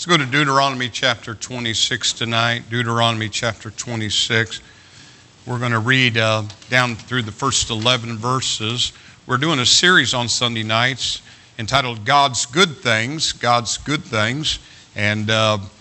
go to Deuteronomy chapter 26 tonight. Deuteronomy chapter 26. We're going to read down through the first 11 verses. We're doing a series on Sunday nights entitled God's Good Things, God's Good Things. And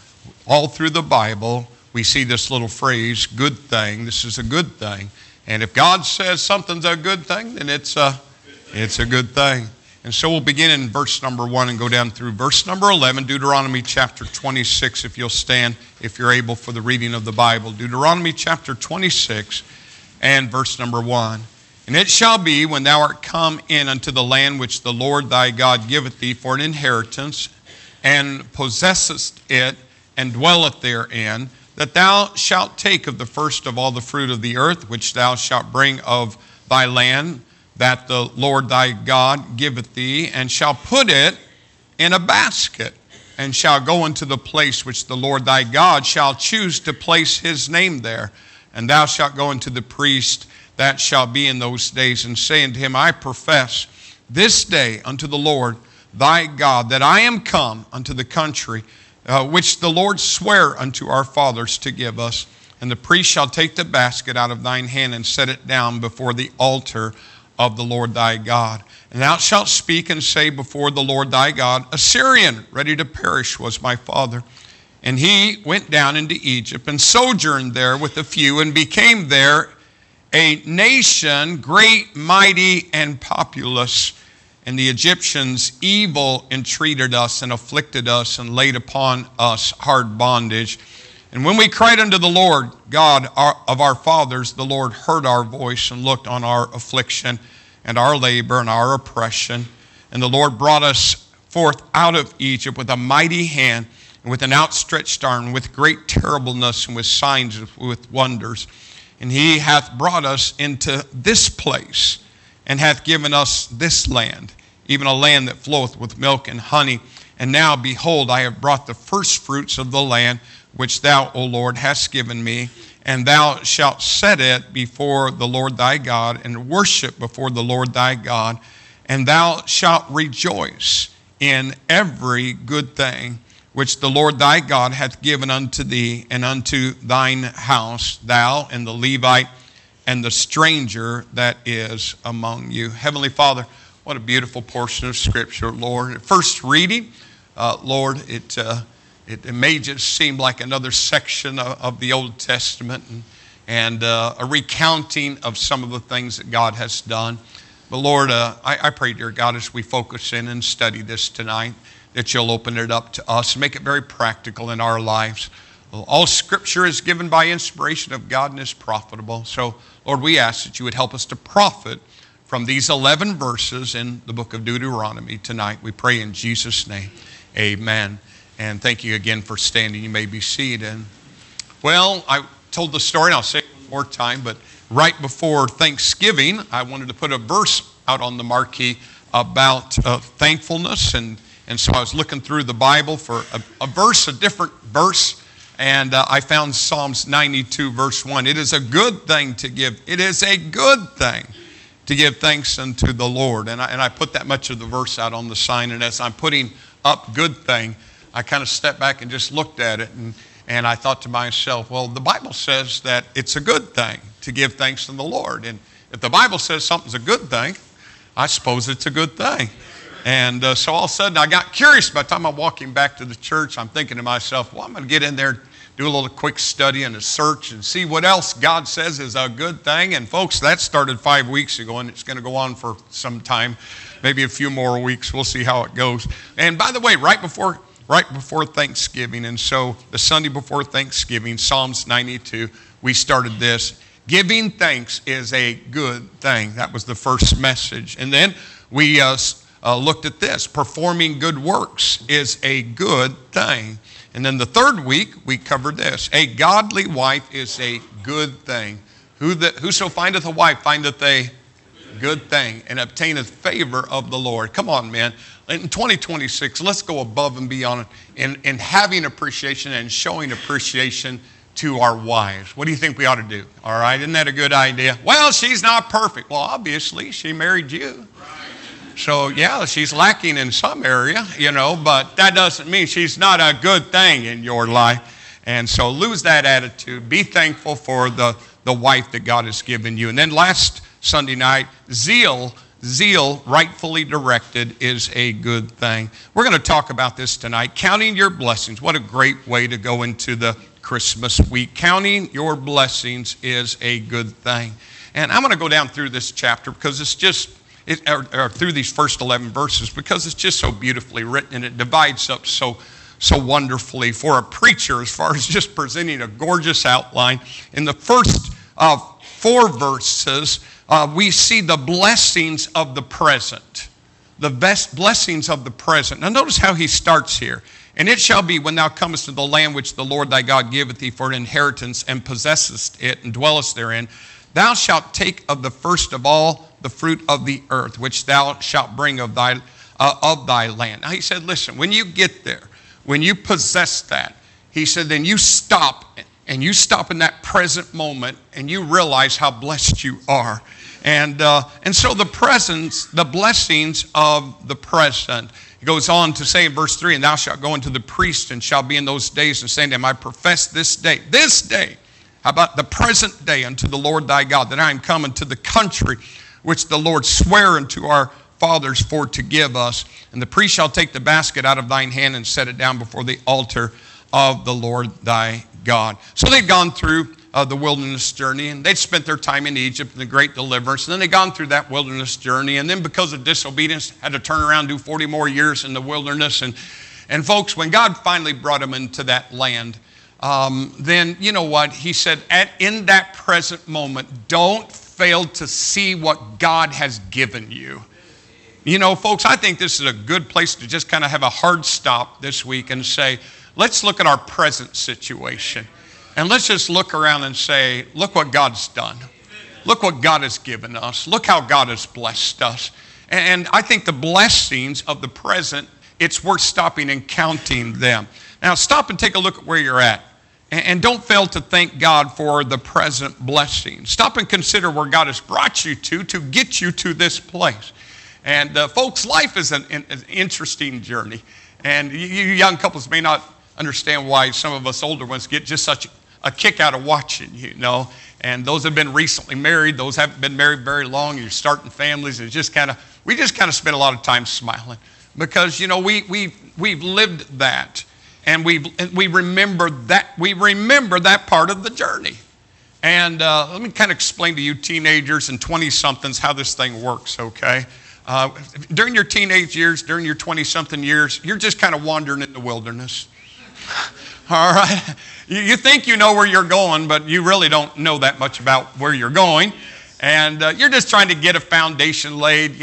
all through the Bible, we see this little phrase, good thing. This is a good thing. And if God says something's a good thing, then it's a good thing. And so we'll begin in verse number 1 and go down through verse number 11, Deuteronomy chapter 26, if you'll stand, if you're able, for the reading of the Bible. Deuteronomy chapter 26 and verse number 1. And it shall be, when thou art come in unto the land which the Lord thy God giveth thee for an inheritance, and possessest it, and dwelleth therein, that thou shalt take of the first of all the fruit of the earth, which thou shalt bring of thy land, that the Lord thy God giveth thee, and shall put it in a basket, and shall go into the place which the Lord thy God shall choose to place his name there. And thou shalt go unto the priest that shall be in those days, and say unto him, I profess this day unto the Lord thy God that I am come unto the country which the Lord sware unto our fathers to give us. And the priest shall take the basket out of thine hand, and set it down before the altar of the Lord thy God. And thou shalt speak and say before the Lord thy God, a Syrian ready to perish was my father. And he went down into Egypt, and sojourned there with a few, and became there a nation great, mighty, and populous. And the Egyptians evil entreated us, and afflicted us, and laid upon us hard bondage. And when we cried unto the Lord God of our fathers, the Lord heard our voice, and looked on our affliction and our labor and our oppression. And the Lord brought us forth out of Egypt with a mighty hand, and with an outstretched arm, with great terribleness, and with signs, with wonders. And he hath brought us into this place, and hath given us this land, even a land that floweth with milk and honey. And now, behold, I have brought the first fruits of the land, which thou, O Lord, hast given me, and thou shalt set it before the Lord thy God, and worship before the Lord thy God, and thou shalt rejoice in every good thing which the Lord thy God hath given unto thee and unto thine house, thou and the Levite and the stranger that is among you. Heavenly Father, what a beautiful portion of Scripture, Lord. At first reading, Lord, it may just seem like another section of the Old Testament, and a recounting of some of the things that God has done. But Lord, I pray, dear God, as we focus in and study this tonight, that you'll open it up to us and make it very practical in our lives. All Scripture is given by inspiration of God and is profitable. So, Lord, we ask that you would help us to profit from these 11 verses in the book of Deuteronomy tonight. We pray in Jesus' name. Amen. And thank you again for standing. You may be seated. Well, I told the story, and I'll say it one more time, but right before Thanksgiving, I wanted to put a verse out on the marquee about thankfulness. And so I was looking through the Bible for a verse, a different verse, and I found Psalms 92, verse 1. It is a good thing to give. It is a good thing to give thanks unto the Lord. And I put that much of the verse out on the sign, and as I'm putting up good thing, I kind of stepped back and just looked at it, and I thought to myself, well, the Bible says that it's a good thing to give thanks to the Lord. And if the Bible says something's a good thing, I suppose it's a good thing. And so all of a sudden I got curious. By the time I'm walking back to the church, I'm thinking to myself, well, I'm going to get in there, do a little quick study and a search and see what else God says is a good thing. And folks, that started 5 weeks ago, and it's going to go on for some time, maybe a few more weeks. We'll see how it goes. And by the way, right before Thanksgiving, and so the Sunday before Thanksgiving, Psalms 92, we started this. Giving thanks is a good thing. That was the first message. And then we looked at this. Performing good works is a good thing. And then the third week, we covered this. A godly wife is a good thing. Whoso findeth a wife findeth a good thing, and obtaineth favor of the Lord. Come on, man. In 2026, let's go above and beyond in having appreciation and showing appreciation to our wives. What do you think we ought to do? All right, isn't that a good idea? Well, she's not perfect. Well, obviously, she married you. So, yeah, she's lacking in some area, but that doesn't mean she's not a good thing in your life. And so lose that attitude. Be thankful for the wife that God has given you. And then last Sunday night, zeal, rightfully directed, is a good thing. We're going to talk about this tonight. Counting your blessings. What a great way to go into the Christmas week. Counting your blessings is a good thing. And I'm going to go down through this chapter because it's just, or through these first 11 verses, because it's just so beautifully written and it divides up so wonderfully for a preacher as far as just presenting a gorgeous outline. In the first 4 verses, we see the blessings of the present. The best blessings of the present. Now notice how he starts here. And it shall be when thou comest to the land which the Lord thy God giveth thee for an inheritance, and possessest it, and dwellest therein, thou shalt take of the first of all the fruit of the earth, which thou shalt bring of thy land. Now he said, listen, when you get there, when you possess that, he said, then you stop, and you stop in that present moment, and you realize how blessed you are. And so the blessings of the present. He goes on to say in verse 3, and thou shalt go unto the priest, and shall be in those days, and say to him, I profess this day, how about the present day, unto the Lord thy God, that I am come unto the country which the Lord sware unto our fathers for to give us. And the priest shall take the basket out of thine hand, and set it down before the altar of the Lord thy God. So they'd gone through the wilderness journey, and they'd spent their time in Egypt in the great deliverance, and then they'd gone through that wilderness journey, and then because of disobedience had to turn around and do 40 more years in the wilderness. And folks, when God finally brought them into that land, then you know what? He said, in that present moment, don't fail to see what God has given you. Folks, I think this is a good place to just kind of have a hard stop this week and say, let's look at our present situation. And let's just look around and say, look what God's done. Look what God has given us. Look how God has blessed us. And I think the blessings of the present, it's worth stopping and counting them. Now stop and take a look at where you're at. And don't fail to thank God for the present blessing. Stop and consider where God has brought you to get you to this place. And folks, life is an interesting journey. And you young couples may not understand why some of us older ones get just such a kick out of watching, And those have been recently married, those haven't been married very long, you're starting families, and we just kind of spend a lot of time smiling. Because, we've lived that. And we remember that part of the journey. And let me kind of explain to you teenagers and 20-somethings how this thing works, okay? During your teenage years, during your 20-something years, you're just kind of wandering in the wilderness. All right? You think you know where you're going, but you really don't know that much about where you're going. And you're just trying to get a foundation laid.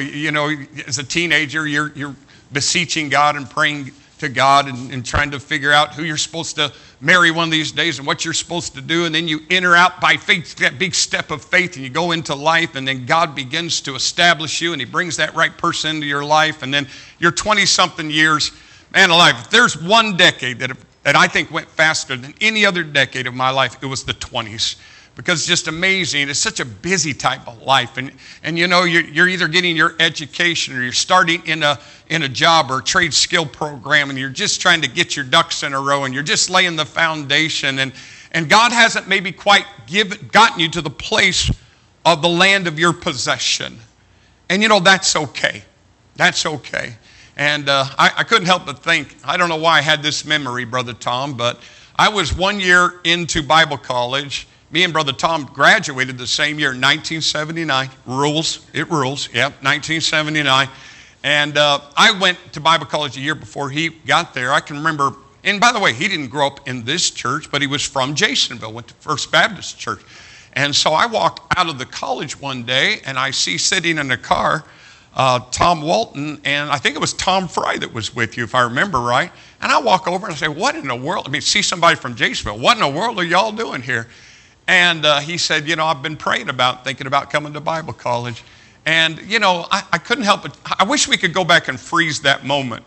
As a teenager, you're beseeching God and praying to God and trying to figure out who you're supposed to marry one of these days and what you're supposed to do. And then you enter out by faith, that big step of faith, and you go into life, and then God begins to establish you, and he brings that right person into your life. And then your 20-something years, man alive, if there's one decade that I think went faster than any other decade of my life, it was the 20s. Because it's just amazing. It's such a busy type of life. And you're either getting your education, or you're starting in a job or a trade skill program, and you're just trying to get your ducks in a row, and you're just laying the foundation. And God hasn't maybe quite gotten you to the place of the land of your possession. And that's okay. That's okay. And I couldn't help but think, I don't know why I had this memory, Brother Tom, but I was 1 year into Bible college. Me and Brother Tom graduated the same year, 1979. It rules. Yep, 1979. And I went to Bible college a year before he got there. I can remember, and by the way, he didn't grow up in this church, but he was from Jasonville, went to First Baptist Church. And so I walked out of the college one day, and I see sitting in a car Tom Walton, and I think it was Tom Fry that was with you, if I remember right. And I walk over and I say, what in the world? See somebody from Jasonville. What in the world are y'all doing here? And he said, I've been thinking about coming to Bible college. And, I couldn't help it. I wish we could go back and freeze that moment.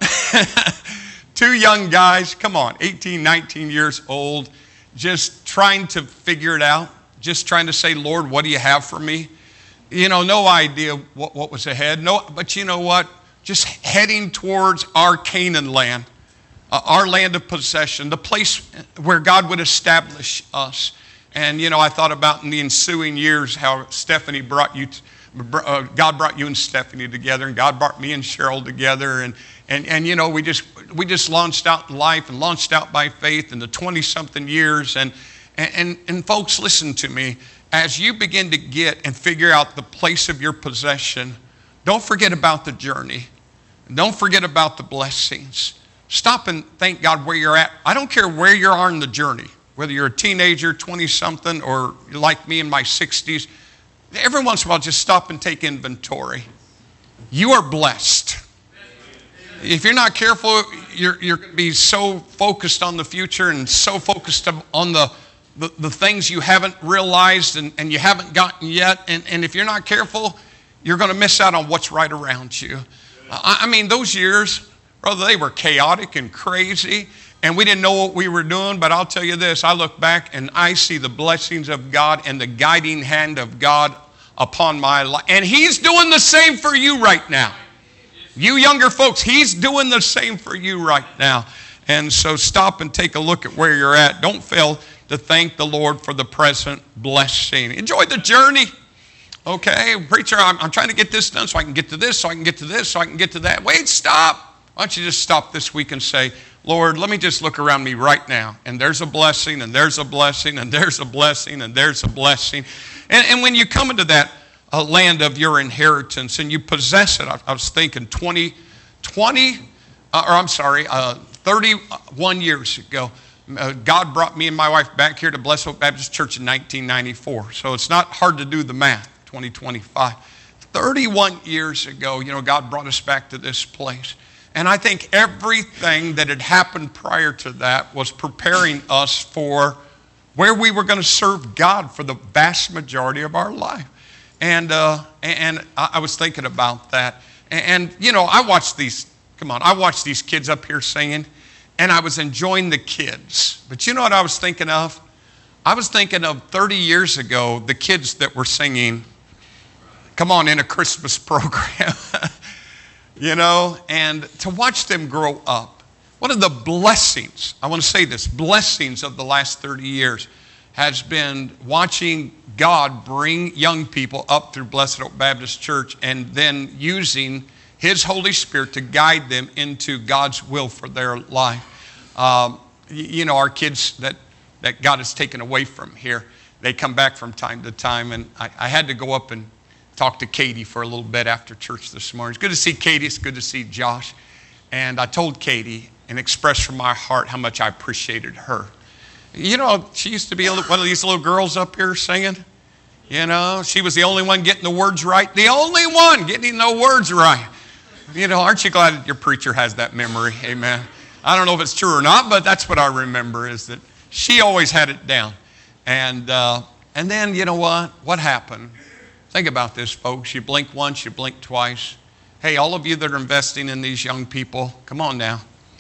Two young guys, come on, 18, 19 years old, just trying to figure it out, just trying to say, Lord, what do you have for me? no idea what was ahead. No, but you know what? Just heading towards our Canaan land, our land of possession, the place where God would establish us. And, I thought about in the ensuing years how Stephanie God brought you and Stephanie together, and God brought me and Cheryl together, and we just launched out in life and launched out by faith in the 20-something years, and folks, listen to me. As you begin to get and figure out the place of your possession, don't forget about the journey. Don't forget about the blessings. Stop and thank God where you're at. I don't care where you are in the journey, whether you're a teenager, 20-something, or like me in my 60s. Every once in a while, just stop and take inventory. You are blessed. If you're not careful, you're going to be so focused on the future and so focused on the things you haven't realized and you haven't gotten yet. And if you're not careful, you're going to miss out on what's right around you. I mean, those years, brother, they were chaotic and crazy. And we didn't know what we were doing, but I'll tell you this, I look back and I see the blessings of God and the guiding hand of God upon my life. And He's doing the same for you right now. You younger folks, He's doing the same for you right now. And so stop and take a look at where you're at. Don't fail to thank the Lord for the present blessing. Enjoy the journey. Okay, preacher, I'm trying to get this done so I can get to this, so I can get to this, so I can get to that. Wait, stop. Why don't you just stop this week and say, Lord, let me just look around me right now. And there's a blessing, and there's a blessing, and there's a blessing, and there's a blessing. And when you come into that land of your inheritance and you possess it, I was thinking 31 years ago, God brought me and my wife back here to Blessed Hope Baptist Church in 1994. So it's not hard to do the math, 2025. 31 years ago, God brought us back to this place. And I think everything that had happened prior to that was preparing us for where we were going to serve God for the vast majority of our life. And I was thinking about that. And I watched these kids up here singing, and I was enjoying the kids. But you know what I was thinking of? I was thinking of 30 years ago, the kids that were singing, come on, in a Christmas program. And to watch them grow up. One of the blessings, I want to say this, blessings of the last 30 years has been watching God bring young people up through Blessed Hope Baptist Church and then using His Holy Spirit to guide them into God's will for their life. Our kids that God has taken away from here, they come back from time to time, and I had to go up and talk to Katie for a little bit after church this morning. It's good to see Katie. It's good to see Josh. And I told Katie and expressed from my heart how much I appreciated her. She used to be one of these little girls up here singing. She was the only one getting the words right. The only one getting the words right. Aren't you glad your preacher has that memory? Amen. I don't know if it's true or not, but that's what I remember, is that she always had it down. And then, you know what? What happened? Think about this, folks. You blink once, you blink twice. Hey, all of you that are investing in these young people, come on now.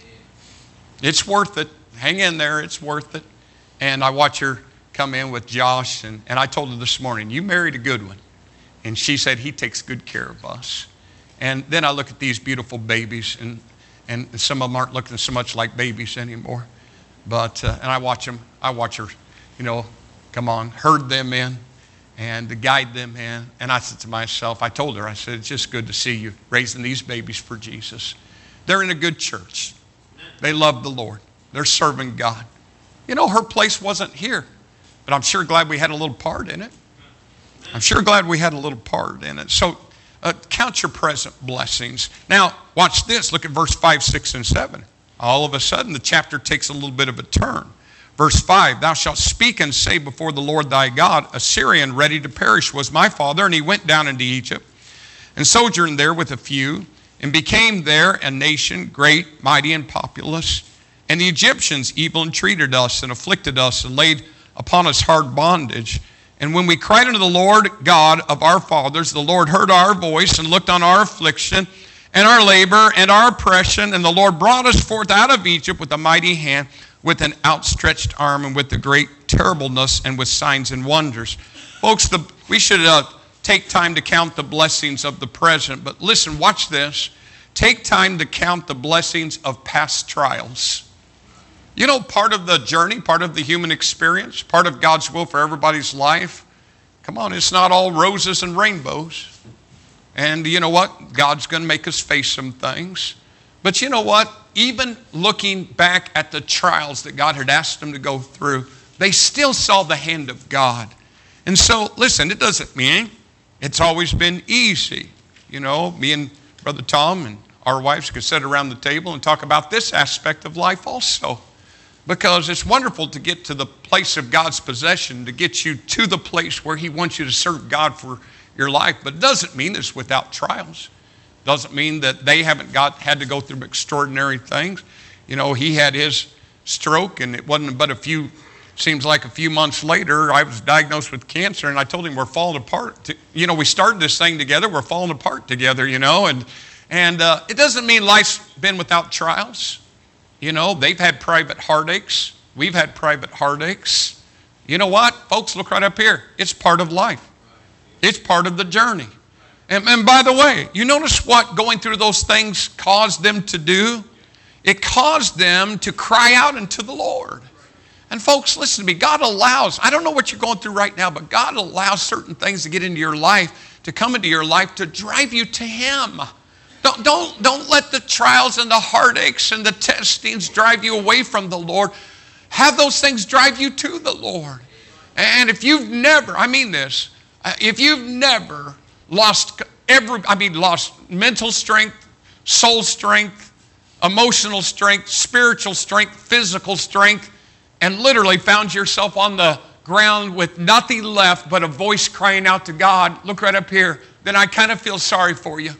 It's worth it. Hang in there. It's worth it. And I watch her come in with Josh, and I told her this morning, you married a good one. And she said, he takes good care of us. And then I look at these beautiful babies, and some of them aren't looking so much like babies anymore. But, and I watch her, come on, herd them in and to guide them in. And I said to myself, I told her, I said, it's just good to see you raising these babies for Jesus. They're in a good church. They love the Lord. They're serving God. Her place wasn't here, but I'm sure glad we had a little part in it. I'm sure glad we had a little part in it. So count your present blessings. Now, watch this. Look at verse 5, 6, and 7. All of a sudden, the chapter takes a little bit of a turn. Verse 5, thou shalt speak and say before the Lord thy God, a Syrian ready to perish was my father, and he went down into Egypt and sojourned there with a few, and became there a nation great, mighty, and populous. And the Egyptians evil entreated us and afflicted us and laid upon us hard bondage. And when we cried unto the Lord God of our fathers, the Lord heard our voice and looked on our affliction and our labor and our oppression. And the Lord brought us forth out of Egypt with a mighty hand, with an outstretched arm, and with the great terribleness, and with signs and wonders. Folks, we should take time to count the blessings of the present. But listen, watch this. Take time to count the blessings of past trials. You know, part of the journey, part of the human experience, part of God's will for everybody's life, come on, it's not all roses and rainbows. And you know what? God's going to make us face some things. But you know what? Even looking back at the trials that God had asked them to go through, they still saw the hand of God. And so, listen, it doesn't mean it's always been easy. You know, me and Brother Tom and our wives could sit around the table and talk about this aspect of life also. Because it's wonderful to get to the place of God's possession, to get you to the place where He wants you to serve God for your life. But it doesn't mean it's without trials. It doesn't mean that they haven't had to go through extraordinary things. You know, he had his stroke, and it wasn't but a few months later, I was diagnosed with cancer, and I told him we're falling apart. You know, we started this thing together, we're falling apart together, you know. And it doesn't mean life's been without trials. You know, they've had private heartaches. We've had private heartaches. You know what? Folks, look right up here. It's part of life. It's part of the journey. And by the way, you notice what going through those things caused them to do? It caused them to cry out unto the Lord. And folks, listen to me. God allows, I don't know what you're going through right now, but God allows certain things to get into your life, to come into your life, to drive you to Him. Don't let the trials and the heartaches and the testings drive you away from the Lord. Have those things drive you to the Lord. And if you've never, I mean this, if you've never lost mental strength, soul strength, emotional strength, spiritual strength, physical strength, and literally found yourself on the ground with nothing left but a voice crying out to God, look right up here, then I kind of feel sorry for you.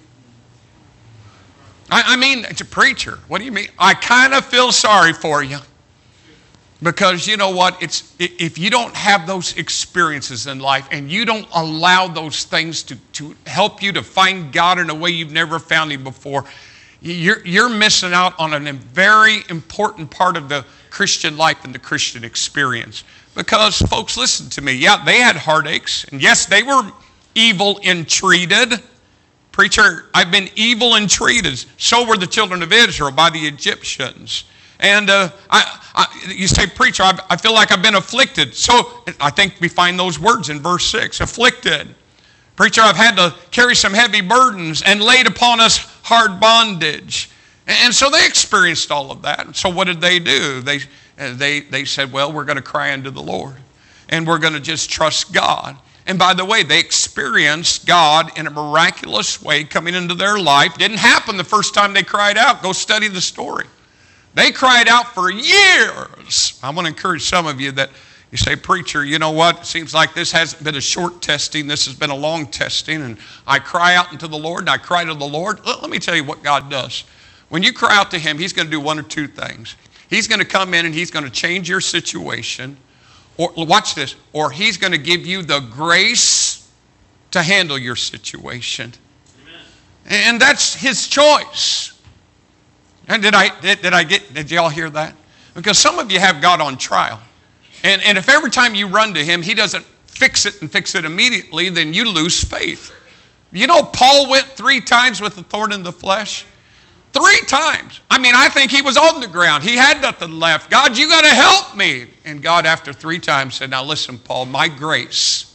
I mean, it's a preacher. What do you mean? I kind of feel sorry for you. Because you know what? If you don't have those experiences in life and you don't allow those things to help you to find God in a way you've never found Him before, you're missing out on a very important part of the Christian life and the Christian experience. Because, folks, listen to me. Yeah, they had heartaches. And yes, they were evil entreated. Preacher, I've been evil entreated. So were the children of Israel by the Egyptians. And you say, preacher, I feel like I've been afflicted. So I think we find those words in verse 6, afflicted. Preacher, I've had to carry some heavy burdens and laid upon us hard bondage. And so they experienced all of that. So what did they do? They said, well, we're going to cry unto the Lord. And we're going to just trust God. And by the way, they experienced God in a miraculous way coming into their life. Didn't happen the first time they cried out. Go study the story. They cried out for years. I want to encourage some of you that you say, preacher, you know what? It seems like this hasn't been a short testing. This has been a long testing. And I cry out unto the Lord, and I cry to the Lord. Let me tell you what God does. When you cry out to Him, He's going to do one or two things. He's going to come in and He's going to change your situation. Or watch this. Or He's going to give you the grace to handle your situation. Amen. And that's His choice. And did y'all hear that? Because some of you have God on trial. And if every time you run to Him, He doesn't fix it immediately, then you lose faith. You know, Paul went 3 times with the thorn in the flesh. 3 times. I mean, I think he was on the ground. He had nothing left. God, you got to help me. And God, after 3 times, said, now listen, Paul, my grace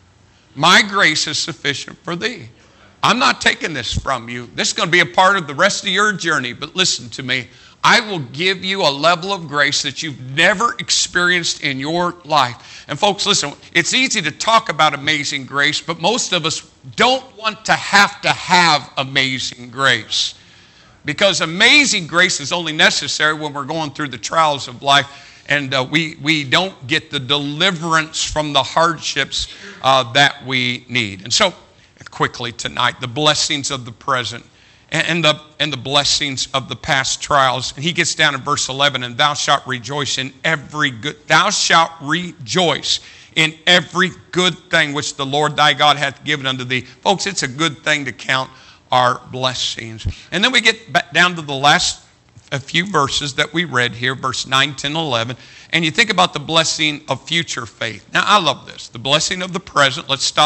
is sufficient for thee. I'm not taking this from you. This is going to be a part of the rest of your journey. But listen to me. I will give you a level of grace that you've never experienced in your life. And folks, listen, it's easy to talk about amazing grace, but most of us don't want to have amazing grace. Because amazing grace is only necessary when we're going through the trials of life and we don't get the deliverance from the hardships that we need. And so, quickly tonight, the blessings of the present and the blessings of the past trials. And he gets down in verse 11, and thou shalt rejoice in every good thing which the Lord thy God hath given unto thee. Folks, it's a good thing to count our blessings. And then we get back down to the last few verses that we read here, verse 9, 10, 11. And you think about the blessing of future faith. Now, I love this. The blessing of the present. Let's stop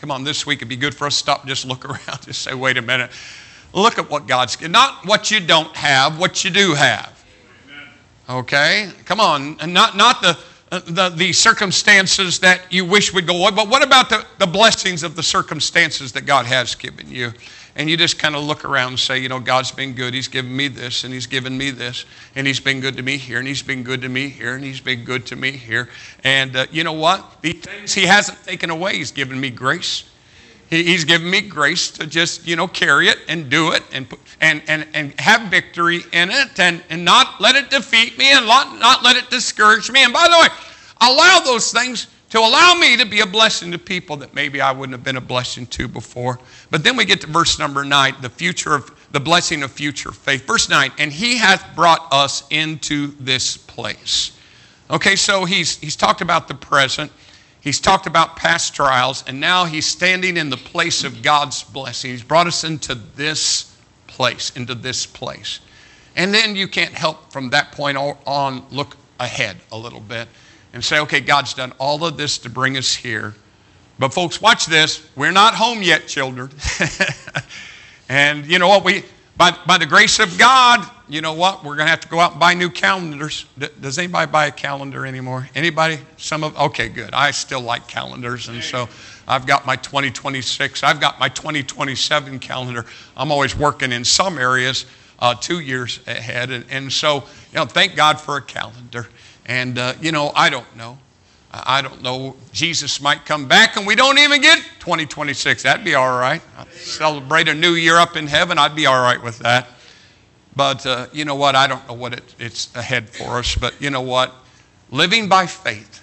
Come on, this week it'd be good for us to stop and just look around. Just say, wait a minute. Look at what God's given. Not what you don't have, what you do have. Okay? Come on. And not the circumstances that you wish would go away, but what about the blessings of the circumstances that God has given you? And you just kind of look around and say, God's been good. He's given me this, and He's given me this, and He's been good to me here, and He's been good to me here, and He's been good to me here. And you know what? These things He hasn't taken away. He's given me grace. He's given me grace to just, carry it and do it and have victory in it and not let it defeat me and not let it discourage me. And by the way, allow those things to allow me to be a blessing to people that maybe I wouldn't have been a blessing to before. But then we get to verse number 9, the blessing of future faith. Verse 9, and He hath brought us into this place. Okay, so he's talked about the present. He's talked about past trials, and now He's standing in the place of God's blessing. He's brought us into this place. And then you can't help from that point on look ahead a little bit and say, okay, God's done all of this to bring us here. But folks, watch this. We're not home yet, children. And you know what? By the grace of God, you know what? We're going to have to go out and buy new calendars. Does anybody buy a calendar anymore? Anybody? Okay, good. I still like calendars. And so I've got my 2026. I've got my 2027 calendar. I'm always working in some areas 2 years ahead. And so, thank God for a calendar. And, I don't know. I don't know. Jesus might come back and we don't even get 2026. That'd be all right. I'd celebrate a new year up in heaven. I'd be all right with that. But you know what? I don't know what it's ahead for us. But you know what? Living by faith.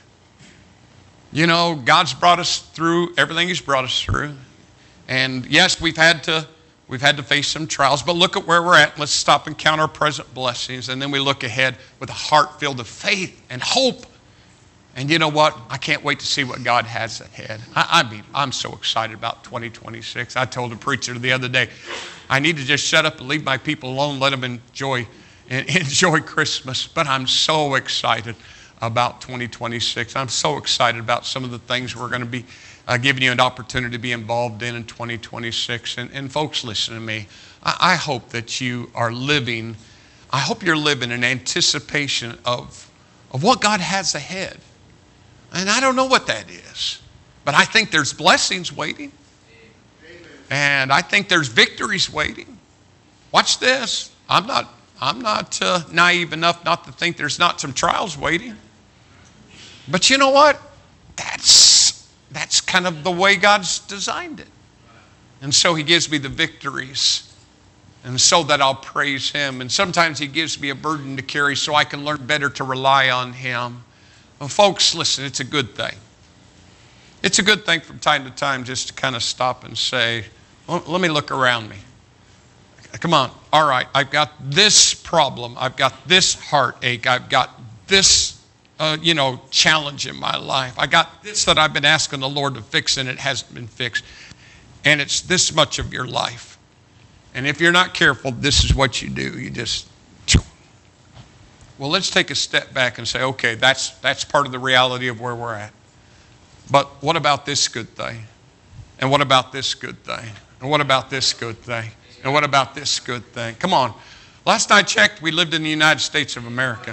God's brought us through everything He's brought us through. And yes, we've had to face some trials. But look at where we're at. Let's stop and count our present blessings. And then we look ahead with a heart filled with faith and hope. And you know what? I can't wait to see what God has ahead. I'm so excited about 2026. I told a preacher the other day, I need to just shut up and leave my people alone, let them enjoy Christmas. But I'm so excited about 2026. I'm so excited about some of the things we're going to be giving you an opportunity to be involved in 2026. And folks, listen to me. I hope that you are living, you're living in anticipation of what God has ahead. And I don't know what that is, but I think there's blessings waiting. And I think there's victories waiting. Watch this. I'm not naive enough not to think there's not some trials waiting. But you know what? That's kind of the way God's designed it. And so He gives me the victories. And so that I'll praise Him. And sometimes He gives me a burden to carry so I can learn better to rely on Him. Well, folks, listen, it's a good thing. It's a good thing from time to time just to kind of stop and say, well, let me look around me. Come on. All right, I've got this problem. I've got this heartache. I've got this, challenge in my life. I got this that I've been asking the Lord to fix and it hasn't been fixed. And it's this much of your life. And if you're not careful, this is what you do. You just... Well, let's take a step back and say, okay, that's part of the reality of where we're at. But what about this good thing? And what about this good thing? And what about this good thing? And what about this good thing? Come on. Last I checked, we lived in the United States of America.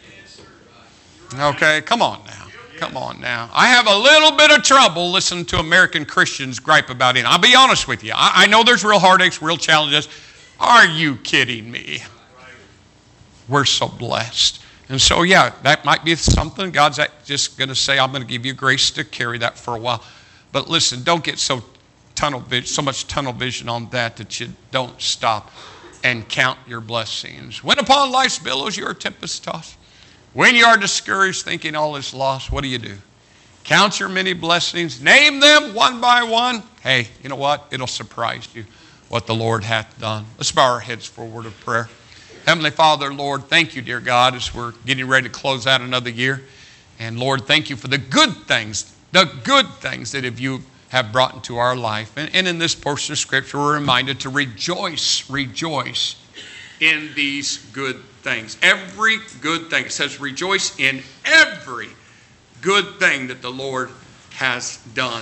Okay, come on now. Come on now. I have a little bit of trouble listening to American Christians gripe about it. I'll be honest with you. I know there's real heartaches, real challenges. Are you kidding me? We're so blessed. And so, yeah, that might be something. God's just going to say, I'm going to give you grace to carry that for a while. But listen, don't get so much tunnel vision on that you don't stop and count your blessings. When upon life's billows you are tempest tossed, when you are discouraged thinking all is lost, what do? Count your many blessings, name them one by one. Hey, you know what? It'll surprise you what the Lord hath done. Let's bow our heads for a word of prayer. Heavenly Father, Lord, thank you, dear God, as we're getting ready to close out another year. And Lord, thank you for the good things that you have brought into our life. And in this portion of Scripture, we're reminded to rejoice in these good things. Every good thing. It says rejoice in every good thing that the Lord has done.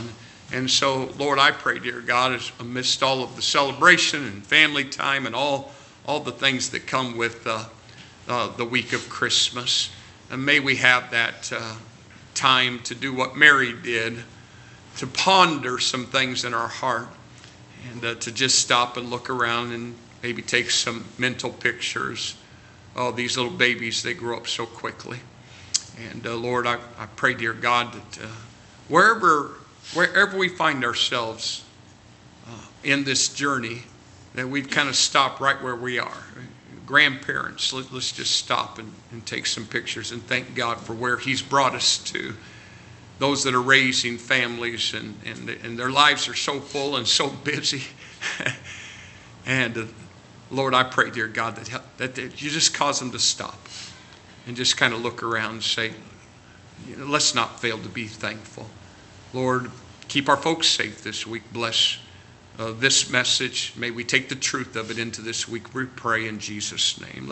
And so, Lord, I pray, dear God, as amidst all of the celebration and family time and all the things that come with the week of Christmas, and may we have that time to do what Mary did, to ponder some things in our heart, and to just stop and look around and maybe take some mental pictures. Oh, these little babies, they grow up so quickly. And Lord, I pray, dear God, that wherever we find ourselves in this journey, that we've kind of stopped right where we are. Grandparents, let's just stop and take some pictures and thank God for where He's brought us to. Those that are raising families and their lives are so full and so busy. And Lord, I pray, dear God, that you just cause them to stop and just kind of look around and say, let's not fail to be thankful. Lord, keep our folks safe this week. Bless this message. May we take the truth of it into this week. We pray in Jesus' name.